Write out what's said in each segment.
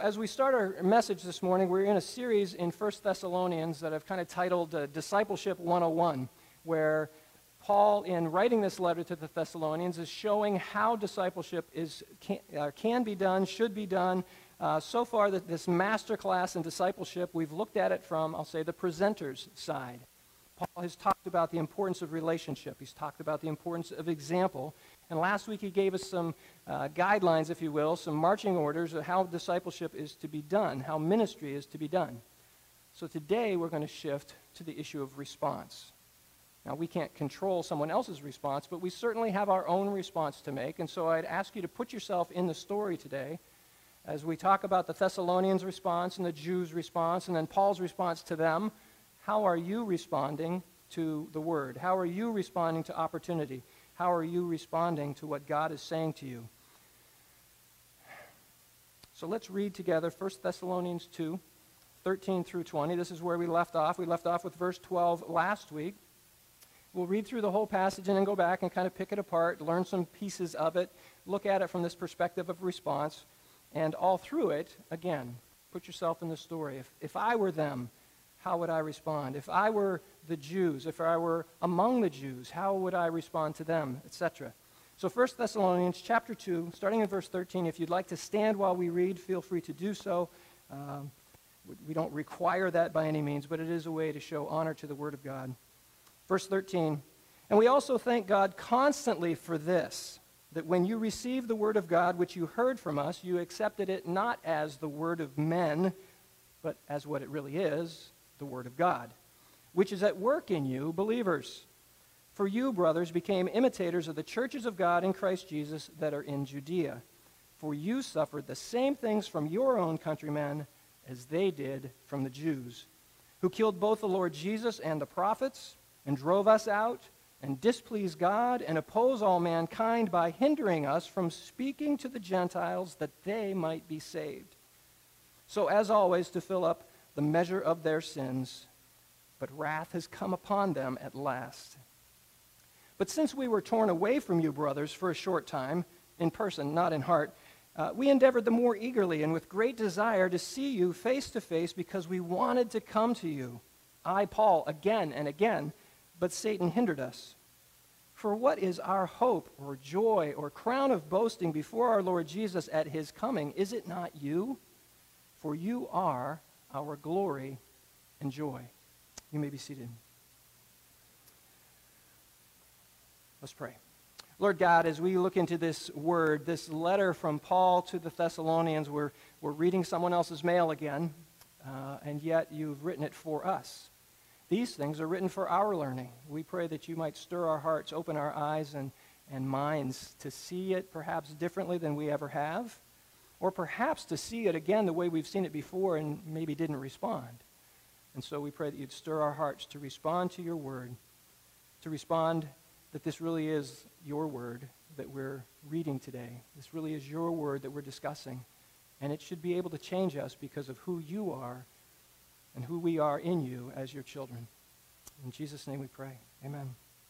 as we start our message this morning, we're in a series in 1 Thessalonians that I've kind of titled Discipleship 101, where Paul, in writing this letter to the Thessalonians, is showing how discipleship can be done, should be done. So far, this master class in discipleship, we've looked at it from, I'll say, the presenter's side. Paul has talked about the importance of relationship. He's talked about the importance of example. And last week he gave us some guidelines, if you will, some marching orders of how discipleship is to be done, how ministry is to be done. So today we're going to shift to the issue of response. Now, we can't control someone else's response, but we certainly have our own response to make. And so I'd ask you to put yourself in the story today as we talk about the Thessalonians' response and the Jews' response and then Paul's response to them. How are you responding to the word? How are you responding to opportunity? How are you responding to what God is saying to you? So let's read together 1 Thessalonians 2, 13 through 20. This is where we left off. We left off with verse 12 last week. We'll read through the whole passage and then go back and kind of pick it apart, learn some pieces of it, look at it from this perspective of response, and all through it, again, put yourself in the story. If I were them, how would I respond? If I were the Jews, if I were among the Jews, how would I respond to them, etc.? So 1 Thessalonians chapter 2, starting in verse 13, if you'd like to stand while we read, feel free to do so. We don't require that by any means, but it is a way to show honor to the Word of God. Verse 13, and we also thank God constantly for this, that when you received the Word of God, which you heard from us, you accepted it not as the word of men, but as what it really is, the Word of God, which is at work in you, believers. For you, brothers, became imitators of the churches of God in Christ Jesus that are in Judea. For you suffered the same things from your own countrymen as they did from the Jews, who killed both the Lord Jesus and the prophets, and drove us out, and displease God, and oppose all mankind by hindering us from speaking to the Gentiles that they might be saved. So as always, to fill up the measure of their sins, but wrath has come upon them at last. But since we were torn away from you, brothers, for a short time, in person, not in heart, we endeavored the more eagerly and with great desire to see you face to face because we wanted to come to you, I, Paul, again and again, but Satan hindered us. For what is our hope or joy or crown of boasting before our Lord Jesus at his coming? Is it not you? For you are our glory and joy. You may be seated. Let's pray. Lord God, as we look into this word, this letter from Paul to the Thessalonians, we're reading someone else's mail again, and yet you've written it for us. These things are written for our learning. We pray that you might stir our hearts, open our eyes and minds to see it perhaps differently than we ever have, or perhaps to see it again the way we've seen it before and maybe didn't respond. And so we pray that you'd stir our hearts to respond to your word, to respond that this really is your word that we're reading today. This really is your word that we're discussing, and it should be able to change us because of who you are and who we are in you as your children. In Jesus' name we pray. Amen.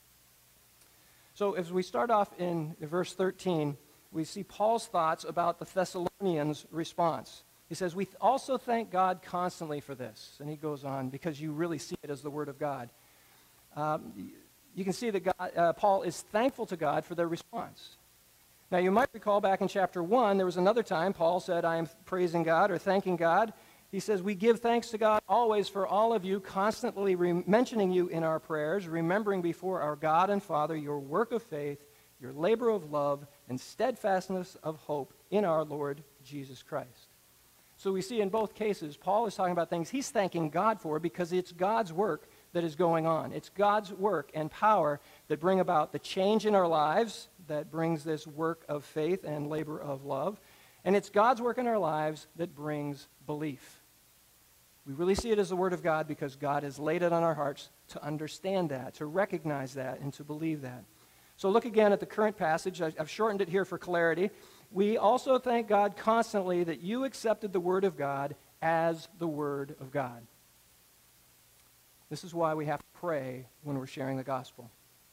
So as we start off in verse 13, we see Paul's thoughts about the Thessalonians' response. He says, we also thank God constantly for this. And he goes on, because you really see it as the Word of God. You can see that Paul is thankful to God for their response. Now, you might recall back in chapter 1, there was another time Paul said, I am praising God or thanking God. He says, we give thanks to God always for all of you, constantly mentioning you in our prayers, remembering before our God and Father your work of faith, your labor of love, and steadfastness of hope in our Lord Jesus Christ. So we see in both cases, Paul is talking about things he's thanking God for because it's God's work that is going on. It's God's work and power that bring about the change in our lives that brings this work of faith and labor of love. And it's God's work in our lives that brings belief. We really see it as the Word of God because God has laid it on our hearts to understand that, to recognize that, and to believe that. So look again at the current passage. I've shortened it here for clarity. We also thank God constantly that you accepted the Word of God as the Word of God. This is why we have to pray when we're sharing the gospel.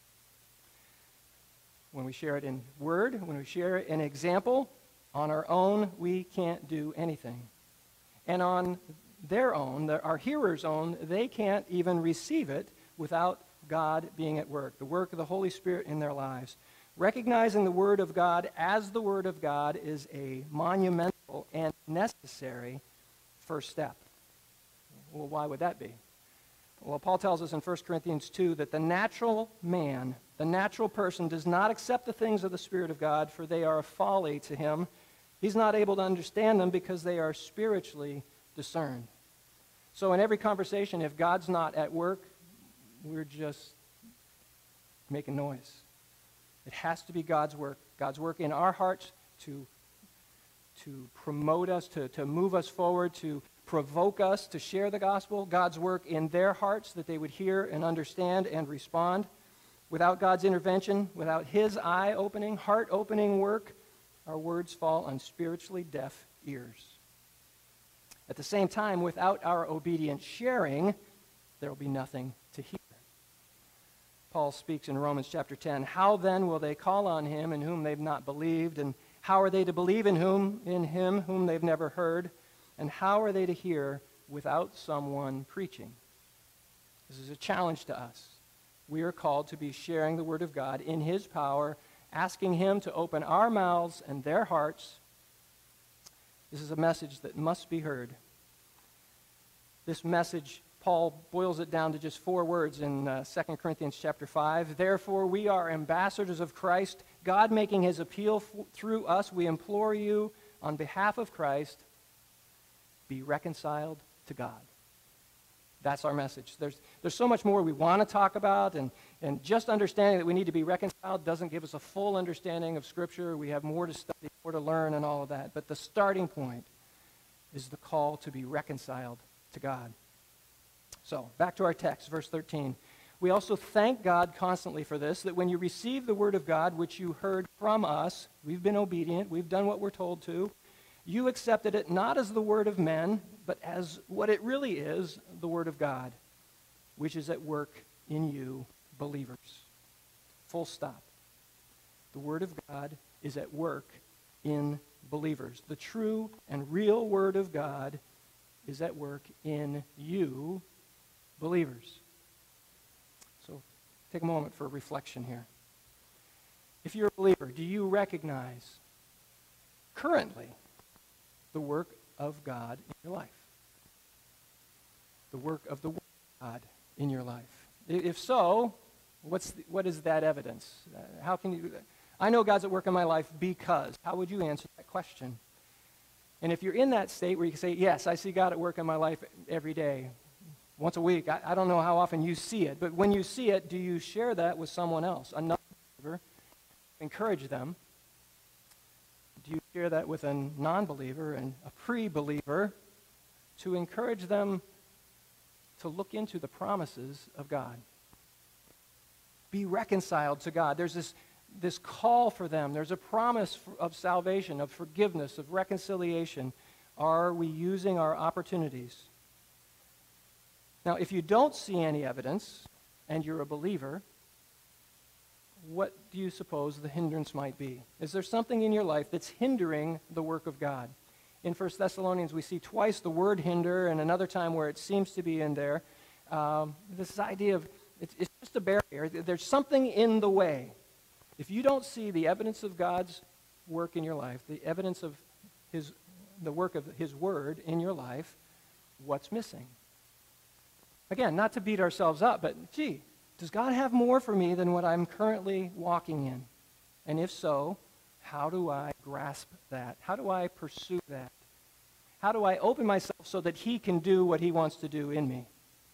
When we share it in word, when we share it in example, on our own, we can't do anything. And on their own, our hearers' own, they can't even receive it without God being at work, the work of the Holy Spirit in their lives. Recognizing the Word of God as the Word of God is a monumental and necessary first step. Well, why would that be? Well, Paul tells us in 1 Corinthians 2 that the natural man, the natural person, does not accept the things of the Spirit of God, for they are a folly to him. He's not able to understand them because they are spiritually discerned. So in every conversation, if God's not at work, we're just making noise. It has to be God's work in our hearts to promote us, to move us forward, to provoke us to share the gospel. God's work in their hearts that they would hear and understand and respond. Without God's intervention, without His eye-opening, heart-opening work, our words fall on spiritually deaf ears. At the same time, without our obedient sharing, there will be nothing to hear. Paul speaks in Romans chapter 10, how then will they call on him in whom they've not believed? And how are they to believe in him whom they've never heard? And how are they to hear without someone preaching? This is a challenge to us. We are called to be sharing the Word of God in His power, asking Him to open our mouths and their hearts. This is a message that must be heard. This message, Paul boils it down to just 4 words in 2 Corinthians chapter 5. Therefore, we are ambassadors of Christ, God making His appeal through us. We implore you on behalf of Christ, be reconciled to God. That's our message. There's so much more we want to talk about, and just understanding that we need to be reconciled doesn't give us a full understanding of Scripture. We have more to study, more to learn, and all of that. But the starting point is the call to be reconciled to God. So, back to our text, verse 13. We also thank God constantly for this, that when you receive the Word of God, which you heard from us, we've been obedient, we've done what we're told to, you accepted it not as the word of men, but as what it really is, the Word of God, which is at work in you, believers. Full stop. The Word of God is at work in believers. The true and real Word of God is at work in you, believers. So take a moment for reflection here. If you're a believer, do you recognize currently the work of God in your life? The work of the Word of God in your life. If so, what is that evidence? How can you? I know God's at work in my life because. How would you answer that question? And if you're in that state where you can say, yes, I see God at work in my life every day, once a week, I don't know how often you see it, but when you see it, do you share that with someone else, another believer, encourage them? Do you share that with a non-believer and a pre-believer to encourage them to look into the promises of God? Be reconciled to God. There's this call for them. There's a promise of salvation, of forgiveness, of reconciliation. Are we using our opportunities? Now, if you don't see any evidence and you're a believer, what do you suppose the hindrance might be? Is there something in your life that's hindering the work of God? In 1 Thessalonians, we see twice the word hinder and another time where it seems to be in there. This idea of it's just a barrier. There's something in the way. If you don't see the evidence of God's work in your life, the evidence of the work of His Word in your life, what's missing? Again, not to beat ourselves up, but gee, does God have more for me than what I'm currently walking in? And if so, how do I grasp that? How do I pursue that? How do I open myself so that He can do what He wants to do in me?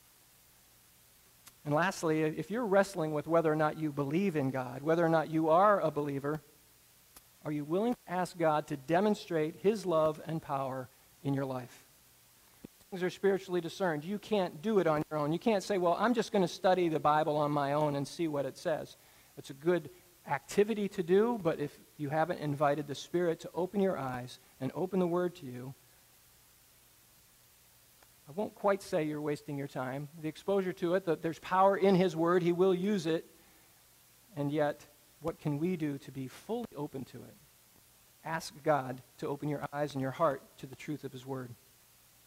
And lastly, if you're wrestling with whether or not you believe in God, whether or not you are a believer, are you willing to ask God to demonstrate His love and power in your life? Things are spiritually discerned. You can't do it on your own. You can't say, well, I'm just going to study the Bible on my own and see what it says. It's a good activity to do, but if you haven't invited the Spirit to open your eyes and open the Word to you, I won't quite say you're wasting your time. The exposure to it, that there's power in His Word, He will use it, and yet, what can we do to be fully open to it? Ask God to open your eyes and your heart to the truth of His Word.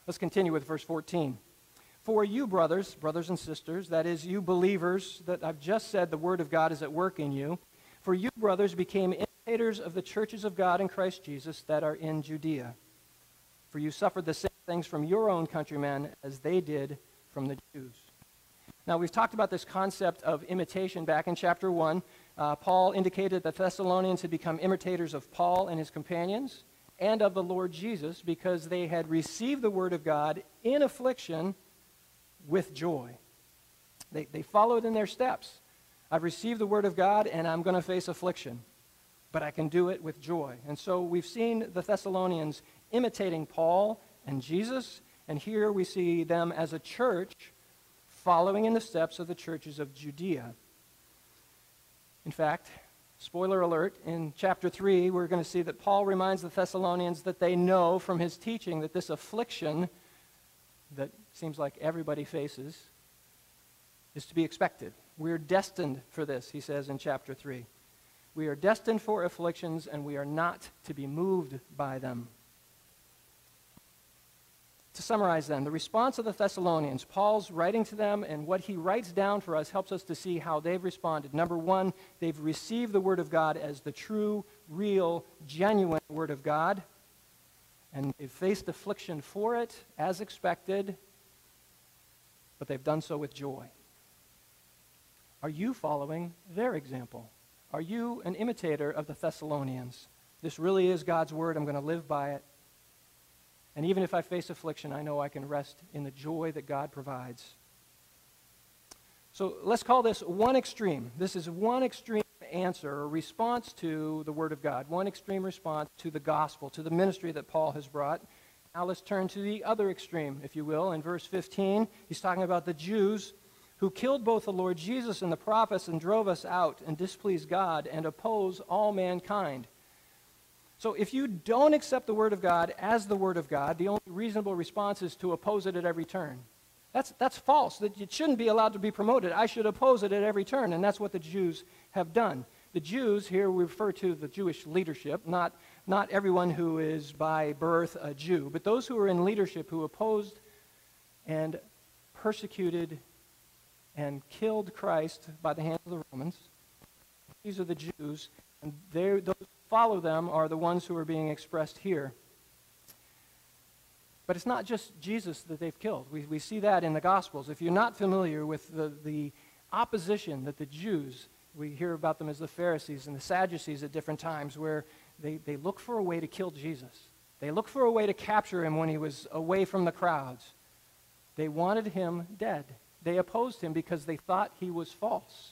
Let's continue with verse 14. For you, brothers and sisters, that is, you believers, that I've just said the word of God is at work in you, for you, brothers, became imitators of the churches of God in Christ Jesus that are in Judea. For you suffered the same things from your own countrymen as they did from the Jews. Now, we've talked about this concept of imitation back in chapter 1. Paul indicated that Thessalonians had become imitators of Paul and his companions and of the Lord Jesus because they had received the word of God in affliction with joy. They followed in their steps. I've received the word of God and I'm going to face affliction, but I can do it with joy. And so we've seen the Thessalonians imitating Paul and Jesus, and here we see them as a church following in the steps of the churches of Judea. In fact, spoiler alert, in chapter 3, we're going to see that Paul reminds the Thessalonians that they know from his teaching that this affliction that seems like everybody faces is to be expected. We're destined for this, he says in chapter 3. We are destined for afflictions, and we are not to be moved by them. To summarize then, the response of the Thessalonians, Paul's writing to them, and what he writes down for us helps us to see how they've responded. Number one, they've received the word of God as the true, real, genuine word of God, and they've faced affliction for it as expected, but they've done so with joy. Are you following their example? Are you an imitator of the Thessalonians? This really is God's word. I'm going to live by it. And even if I face affliction, I know I can rest in the joy that God provides. So let's call this one extreme. This is one extreme answer or response to the Word of God, one extreme response to the gospel, to the ministry that Paul has brought. Now let's turn to the other extreme, if you will. In verse 15, he's talking about the Jews who killed both the Lord Jesus and the prophets and drove us out and displeased God and oppose all mankind. So if you don't accept the Word of God as the Word of God, the only reasonable response is to oppose it at every turn. That's false. That it shouldn't be allowed to be promoted. I should oppose it at every turn, and that's what the Jews have done. The Jews, here we refer to the Jewish leadership, not everyone who is by birth a Jew, but those who are in leadership who opposed and persecuted and killed Christ by the hands of the Romans. These are the Jews, and those who follow them are the ones who are being expressed here. But it's not just Jesus that they've killed. We see that in the Gospels. If you're not familiar with the opposition that the Jews, we hear about them as the Pharisees and the Sadducees at different times, where they look for a way to kill Jesus. They look for a way to capture him when he was away from the crowds. They wanted him dead. They opposed him because they thought he was false.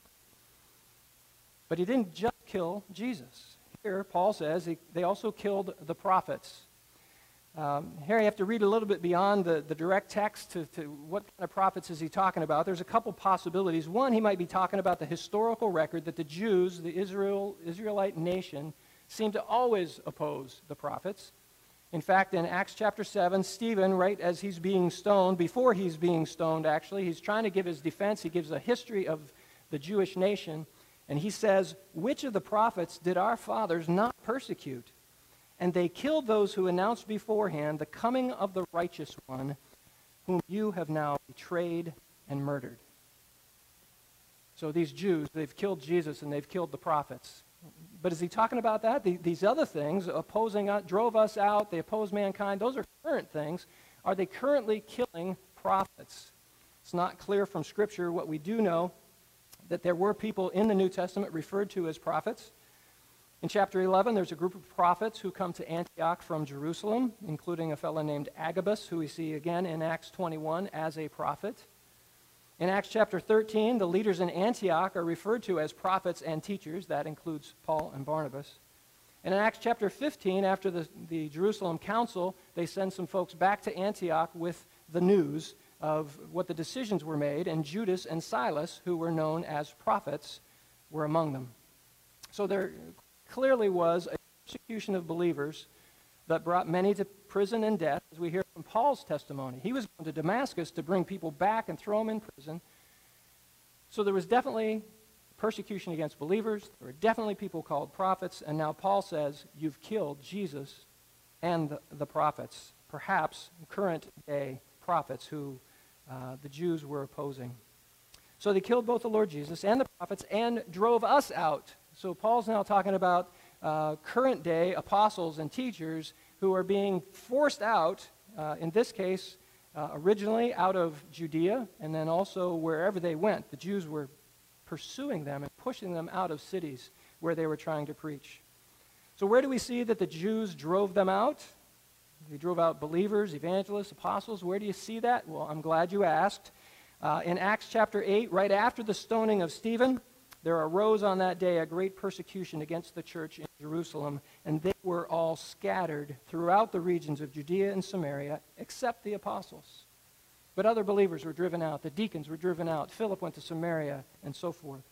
But he didn't just kill Jesus. Here, Paul says they also killed the prophets. Here you have to read a little bit beyond the direct text to what kind of prophets is he talking about. There's a couple possibilities. One, he might be talking about the historical record that the Jews, the Israelite nation, seem to always oppose the prophets. In fact, in Acts chapter 7, Stephen, right as he's being stoned, before he's being stoned actually, he's trying to give his defense. He gives a history of the Jewish nation, and he says, "Which of the prophets did our fathers not persecute? And they killed those who announced beforehand the coming of the righteous one, whom you have now betrayed and murdered." So these Jews, they've killed Jesus and they've killed the prophets. But is he talking about that? These other things, opposing us, drove us out, they oppose mankind, those are current things. Are they currently killing prophets? It's not clear from Scripture. What we do know, that there were people in the New Testament referred to as prophets. In chapter 11, there's a group of prophets who come to Antioch from Jerusalem, including a fellow named Agabus, who we see again in Acts 21 as a prophet. In Acts chapter 13, the leaders in Antioch are referred to as prophets and teachers. That includes Paul and Barnabas. And in Acts chapter 15, after the Jerusalem council, they send some folks back to Antioch with the news of what the decisions were made, and Judas and Silas, who were known as prophets, were among them. So there clearly was a persecution of believers that brought many to prison and death, as we hear from Paul's testimony. He was going to Damascus to bring people back and throw them in prison. So there was definitely persecution against believers. There were definitely people called prophets. And now Paul says, you've killed Jesus and the prophets. perhaps current day prophets who the Jews were opposing. So they killed both the Lord Jesus and the prophets and drove us out. So Paul's now talking about current day apostles and teachers who are being forced out, in this case, originally out of Judea, and then also wherever they went. The Jews were pursuing them and pushing them out of cities where they were trying to preach. So where do we see that the Jews drove them out? They drove out believers, evangelists, apostles. Where do you see that? Well, I'm glad you asked. In Acts chapter 8, right after the stoning of Stephen, there arose on that day a great persecution against the church in Jerusalem, and they were all scattered throughout the regions of Judea and Samaria, except the apostles. But other believers were driven out. The deacons were driven out. Philip went to Samaria, and so forth.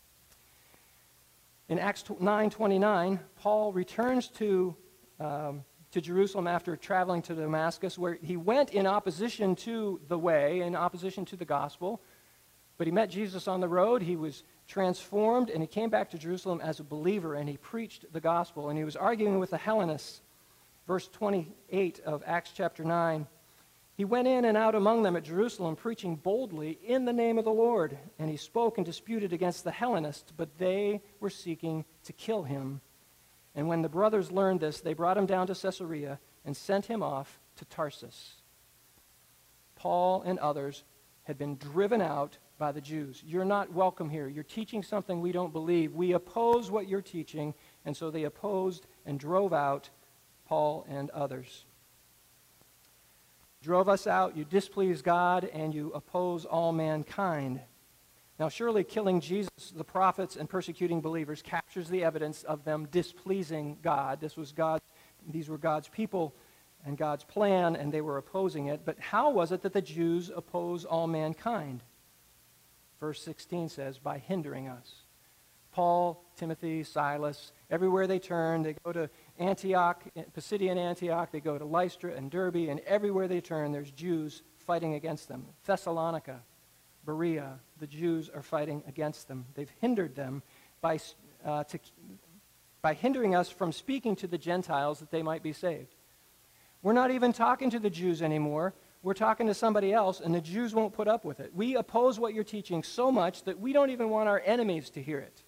In Acts 9:29, Paul returns to Jerusalem after traveling to Damascus, where he went in opposition to the way, in opposition to the gospel. But he met Jesus on the road. He was transformed, and he came back to Jerusalem as a believer, and he preached the gospel, and he was arguing with the Hellenists. Verse 28 of Acts chapter 9, he went in and out among them at Jerusalem, preaching boldly in the name of the Lord, and he spoke and disputed against the Hellenists, but they were seeking to kill him. And when the brothers learned this, they brought him down to Caesarea and sent him off to Tarsus. Paul and others had been driven out by the Jews. You're not welcome here. You're teaching something we don't believe. We oppose what you're teaching. And so they opposed and drove out Paul and others. Drove us out, you displease God, and you oppose all mankind. Now, surely killing Jesus, the prophets, and persecuting believers captures the evidence of them displeasing God. These were God's people and God's plan, and they were opposing it. But how was it that the Jews oppose all mankind? Verse 16 says, by hindering us. Paul, Timothy, Silas, everywhere they turn, they go to Antioch, Pisidian Antioch, they go to Lystra and Derbe, and everywhere they turn, there's Jews fighting against them. Thessalonica, Berea, the Jews are fighting against them. They've hindered them by hindering us from speaking to the Gentiles that they might be saved. We're not even talking to the Jews anymore. We're talking to somebody else, and the Jews won't put up with it. We oppose what you're teaching so much that we don't even want our enemies to hear it.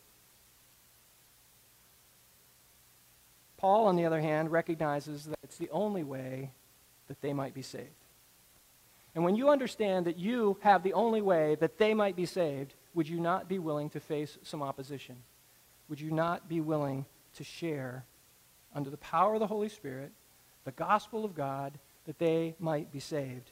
Paul, on the other hand, recognizes that it's the only way that they might be saved. And when you understand that you have the only way that they might be saved, would you not be willing to face some opposition? Would you not be willing to share, under the power of the Holy Spirit, the gospel of God, that they might be saved?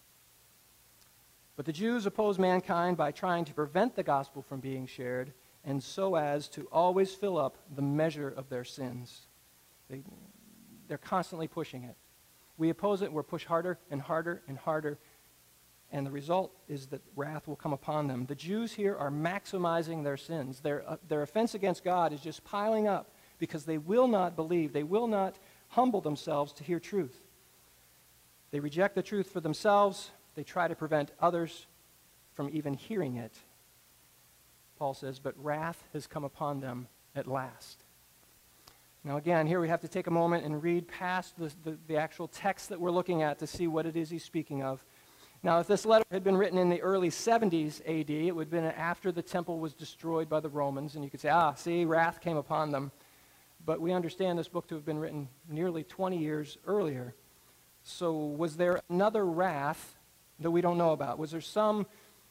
But the Jews oppose mankind by trying to prevent the gospel from being shared, and so as to always fill up the measure of their sins. They're constantly pushing it. We oppose it, we're pushed harder and harder and harder, and the result is that wrath will come upon them. The Jews here are maximizing their sins. Their offense against God is just piling up because they will not believe. They will not humble themselves to hear truth. They reject the truth for themselves. They try to prevent others from even hearing it. Paul says, but wrath has come upon them at last. Now again, here we have to take a moment and read past the actual text that we're looking at to see what it is he's speaking of. Now, if this letter had been written in the early 70s AD, it would have been after the temple was destroyed by the Romans, and you could say, see, wrath came upon them. But we understand this book to have been written nearly 20 years earlier. So was there another wrath that we don't know about? Was there some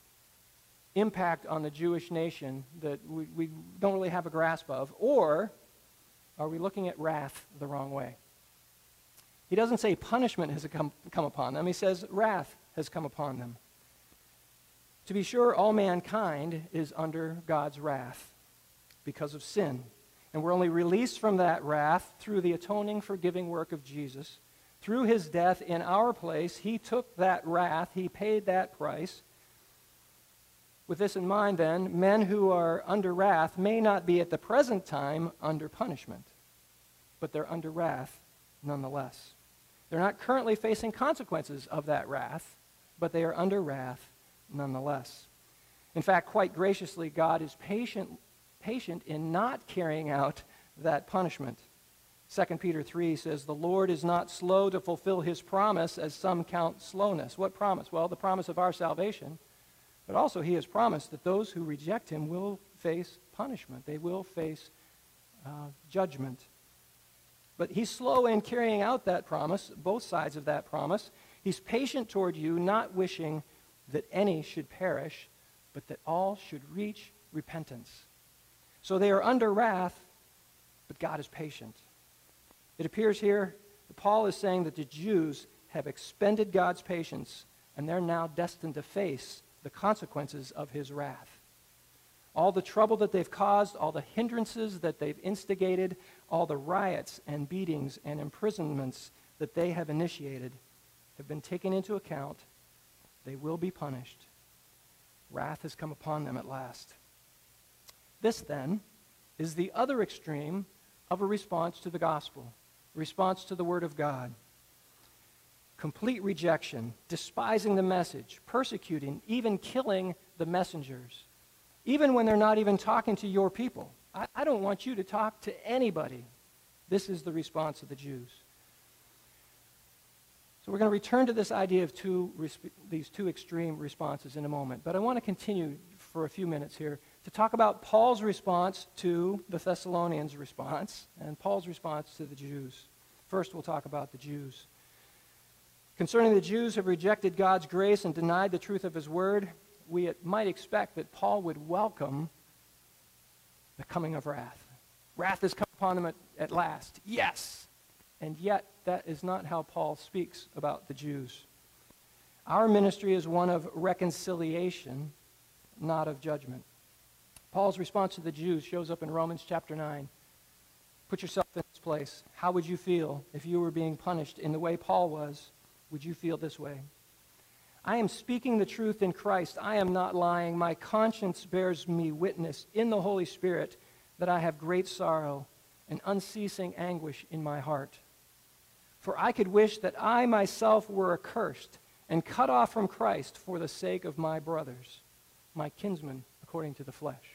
impact on the Jewish nation that we don't really have a grasp of? Or are we looking at wrath the wrong way? He doesn't say punishment has come upon them. He says wrath has come upon them. To be sure, all mankind is under God's wrath because of sin. And we're only released from that wrath through the atoning, forgiving work of Jesus. Through his death in our place, he took that wrath, he paid that price. With this in mind, then, men who are under wrath may not be at the present time under punishment, but they're under wrath nonetheless. They're not currently facing consequences of that wrath, but they are under wrath nonetheless. In fact, quite graciously, God is patient in not carrying out that punishment. 2 Peter 3 says, "The Lord is not slow to fulfill his promise, as some count slowness." What promise? Well, the promise of our salvation. But also he has promised that those who reject him will face punishment. They will face judgment. But he's slow in carrying out that promise, both sides of that promise. He's patient toward you, not wishing that any should perish, but that all should reach repentance. So they are under wrath, but God is patient. It appears here that Paul is saying that the Jews have expended God's patience, and they're now destined to face the consequences of his wrath. All the trouble that they've caused, all the hindrances that they've instigated, all the riots and beatings and imprisonments that they have initiated have been taken into account. They will be punished. Wrath has come upon them at last. This, then, is the other extreme of a response to the gospel, a response to the word of God. Complete rejection, despising the message, persecuting, even killing the messengers, even when they're not even talking to your people. I don't want you to talk to anybody. This is the response of the Jews. So we're going to return to this idea of these two extreme responses in a moment. But I want to continue for a few minutes here to talk about Paul's response to the Thessalonians' response and Paul's response to the Jews. First, we'll talk about the Jews. Concerning the Jews who have rejected God's grace and denied the truth of his word, we might expect that Paul would welcome the coming of wrath. Wrath has come upon them at last. Yes. And yet, that is not how Paul speaks about the Jews. Our ministry is one of reconciliation, not of judgment. Paul's response to the Jews shows up in Romans chapter 9. Put yourself in this place. How would you feel if you were being punished in the way Paul was? Would you feel this way? I am speaking the truth in Christ. I am not lying. My conscience bears me witness in the Holy Spirit that I have great sorrow and unceasing anguish in my heart. For I could wish that I myself were accursed and cut off from Christ for the sake of my brothers, my kinsmen according to the flesh.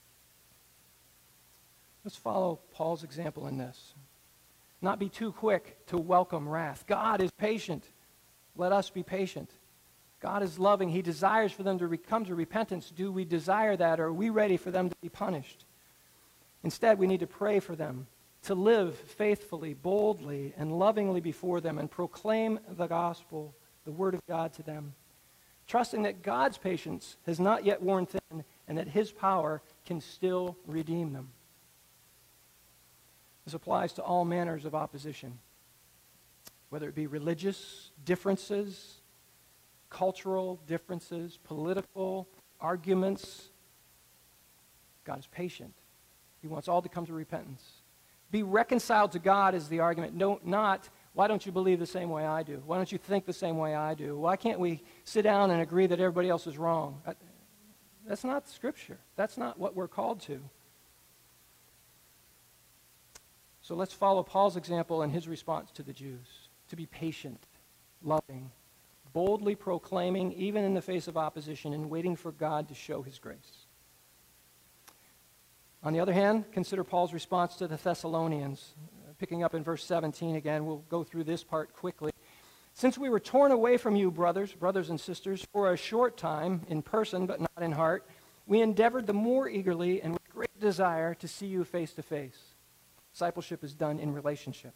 Let's follow Paul's example in this. Not be too quick to welcome wrath. God is patient. Let us be patient. God is loving. He desires for them to come to repentance. Do we desire that, or are we ready for them to be punished? Instead, we need to pray for them, to live faithfully, boldly, and lovingly before them and proclaim the gospel, the word of God to them, trusting that God's patience has not yet worn thin and that his power can still redeem them. This applies to all manners of opposition, whether it be religious differences, cultural differences, political arguments. God is patient. He wants all to come to repentance. Be reconciled to God is the argument. No, not, why don't you believe the same way I do? Why don't you think the same way I do? Why can't we sit down and agree that everybody else is wrong? That's not Scripture. That's not what we're called to. So let's follow Paul's example and his response to the Jews. To be patient, loving, boldly proclaiming, even in the face of opposition, and waiting for God to show his grace. On the other hand, consider Paul's response to the Thessalonians. Picking up in verse 17 again, we'll go through this part quickly. Since we were torn away from you, brothers and sisters, for a short time, in person but not in heart, we endeavored the more eagerly and with great desire to see you face to face. Discipleship is done in relationship.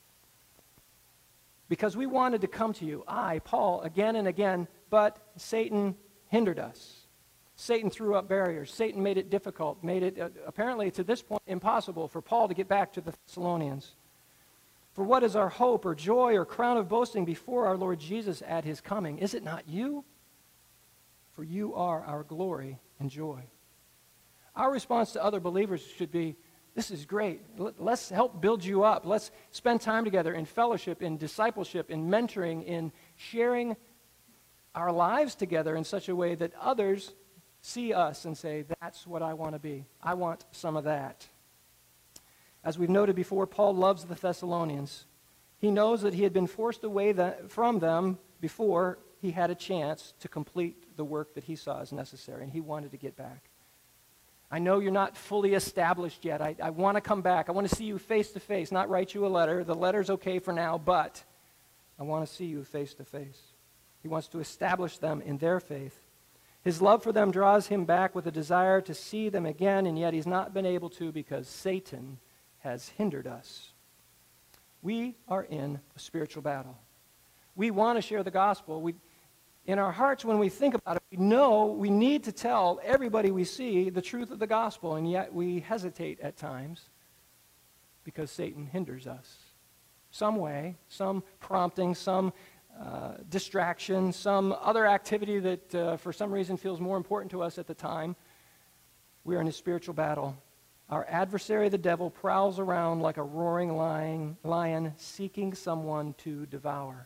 Because we wanted to come to you, I, Paul, again and again, but Satan hindered us. Satan threw up barriers. Satan made it difficult, made it, apparently to this point, impossible for Paul to get back to the Thessalonians. For what is our hope or joy or crown of boasting before our Lord Jesus at his coming? Is it not you? For you are our glory and joy. Our response to other believers should be, this is great. Let's help build you up. Let's spend time together in fellowship, in discipleship, in mentoring, in sharing our lives together in such a way that others see us and say, that's what I want to be. I want some of that. As we've noted before, Paul loves the Thessalonians. He knows that he had been forced away from them before he had a chance to complete the work that he saw as necessary, and he wanted to get back. I know you're not fully established yet. I want to come back. I want to see you face to face, not write you a letter. The letter's okay for now, but I want to see you face to face. He wants to establish them in their faith. His love for them draws him back with a desire to see them again, and yet he's not been able to because Satan has hindered us. We are in a spiritual battle. We want to share the gospel. In our hearts, when we think about it, we know we need to tell everybody we see the truth of the gospel, and yet we hesitate at times because Satan hinders us. Some way, some prompting, some distraction, some other activity that for some reason feels more important to us at the time. We are in a spiritual battle. Our adversary, the devil, prowls around like a roaring lion seeking someone to devour.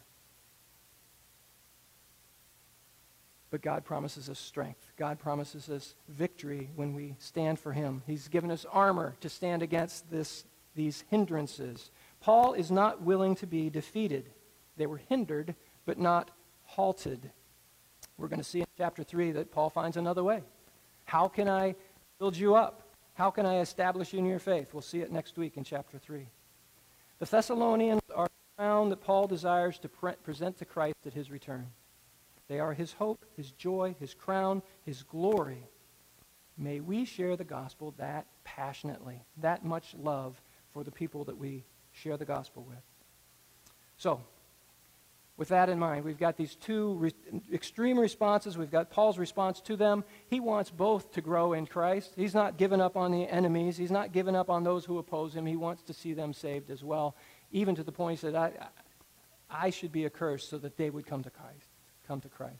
But God promises us strength. God promises us victory when we stand for him. He's given us armor to stand against these hindrances. Paul is not willing to be defeated. They were hindered, but not halted. We're going to see in chapter 3 that Paul finds another way. How can I build you up? How can I establish you in your faith? We'll see it next week in chapter 3. The Thessalonians are the crown that Paul desires to present to Christ at his return. They are his hope, his joy, his crown, his glory. May we share the gospel that passionately, that much love for the people that we share the gospel with. So, with that in mind, we've got these two extreme responses. We've got Paul's response to them. He wants both to grow in Christ. He's not given up on the enemies. He's not given up on those who oppose him. He wants to see them saved as well, even to the point he said, I should be accursed so that they would come to Christ.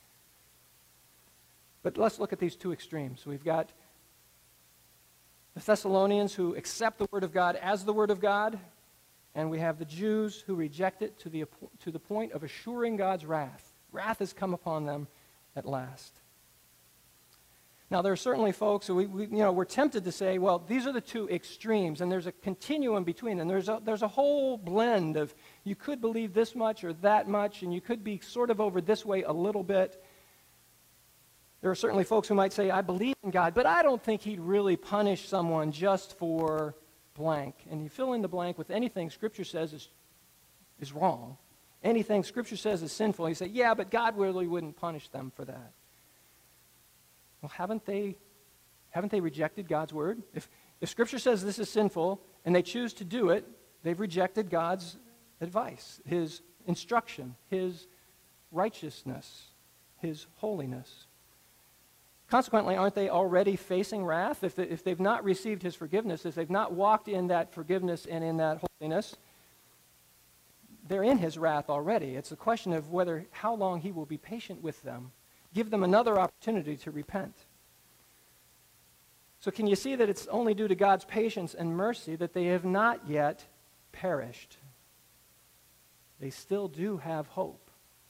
But let's look at these two extremes. We've got the Thessalonians who accept the Word of God as the Word of God, and we have the Jews who reject it to the point of assuring God's wrath. Wrath has come upon them at last. Now, there are certainly folks who we're tempted to say, well, these are the two extremes, and there's a continuum between them. There's a whole blend of you could believe this much or that much, and you could be sort of over this way a little bit. There are certainly folks who might say, I believe in God, but I don't think he'd really punish someone just for blank. And you fill in the blank with anything Scripture says is wrong. Anything Scripture says is sinful. You say, yeah, but God really wouldn't punish them for that. Well, haven't they rejected God's word? If Scripture says this is sinful and they choose to do it, they've rejected God's advice, his instruction, his righteousness, his holiness. Consequently, aren't they already facing wrath? If they've not received his forgiveness, if they've not walked in that forgiveness and in that holiness, they're in his wrath already. It's a question of how long he will be patient with them. Give them another opportunity to repent. So can you see that it's only due to God's patience and mercy that they have not yet perished? They still do have hope.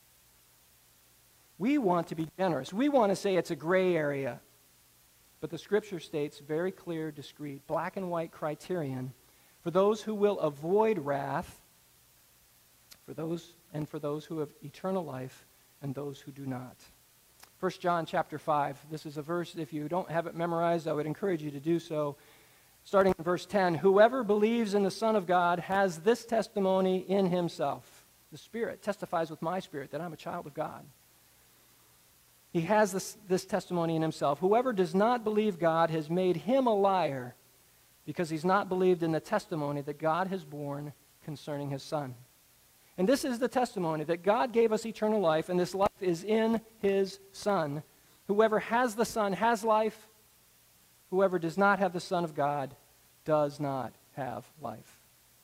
We want to be generous. We want to say it's a gray area. But the Scripture states very clear, discrete, black and white criterion for those who will avoid wrath, for those who have eternal life, and those who do not. 1 John chapter 5. This is a verse, if you don't have it memorized, I would encourage you to do so. Starting in verse 10, whoever believes in the Son of God has this testimony in himself. The Spirit testifies with my spirit that I'm a child of God. He has this testimony in himself. Whoever does not believe God has made him a liar because he's not believed in the testimony that God has borne concerning his Son. And this is the testimony that God gave us eternal life, and this life is in his Son. Whoever has the Son has life. Whoever does not have the Son of God does not have life.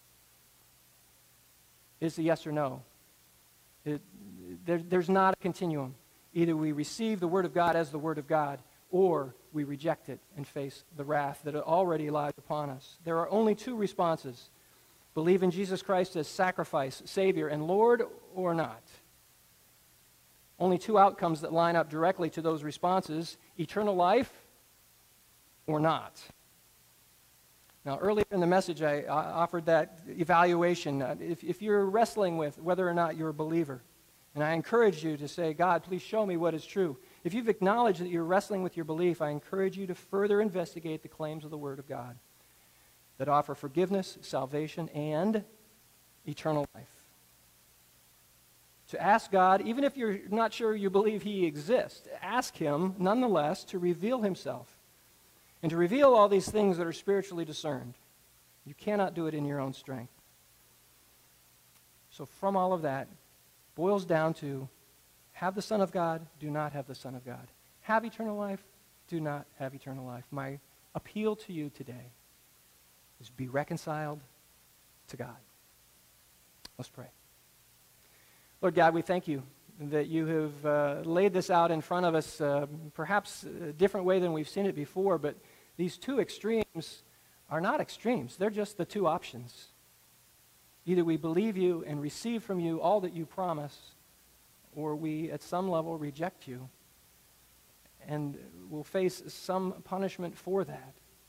It's a yes or no. There's not a continuum. Either we receive the Word of God as the Word of God, or we reject it and face the wrath that already lies upon us. There are only two responses. Believe in Jesus Christ as sacrifice, Savior, and Lord, or not. Only two outcomes that line up directly to those responses: eternal life or not. Now, earlier in the message, I offered that evaluation. If you're wrestling with whether or not you're a believer, and I encourage you to say, God, please show me what is true. If you've acknowledged that you're wrestling with your belief, I encourage you to further investigate the claims of the Word of God that offer forgiveness, salvation, and eternal life. To ask God, even if you're not sure you believe He exists, ask Him, nonetheless, to reveal Himself and to reveal all these things that are spiritually discerned. You cannot do it in your own strength. So from all of that, boils down to have the Son of God, do not have the Son of God. Have eternal life, do not have eternal life. My appeal to you today is be reconciled to God. Let's pray. Lord God, we thank you that you have laid this out in front of us, perhaps a different way than we've seen it before, but these two extremes are not extremes. They're just the two options. Either we believe you and receive from you all that you promise, or we, at some level, reject you and will face some punishment for that.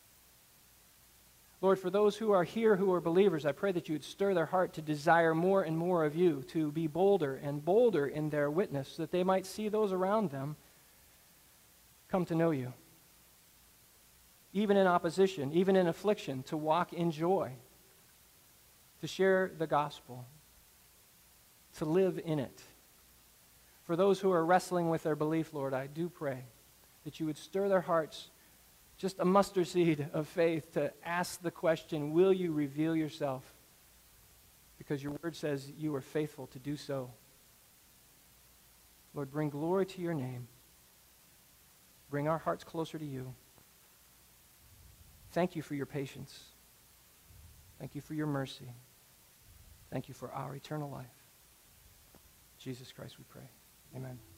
Lord, for those who are here who are believers, I pray that you would stir their heart to desire more and more of you, to be bolder and bolder in their witness, so that they might see those around them come to know you. Even in opposition, even in affliction, to walk in joy, to share the gospel, to live in it. For those who are wrestling with their belief, Lord, I do pray that you would stir their hearts, just a mustard seed of faith, to ask the question, will you reveal yourself? Because your word says you are faithful to do so. Lord, bring glory to your name. Bring our hearts closer to you. Thank you for your patience. Thank you for your mercy. Thank you for our eternal life. In Jesus Christ we pray. Amen.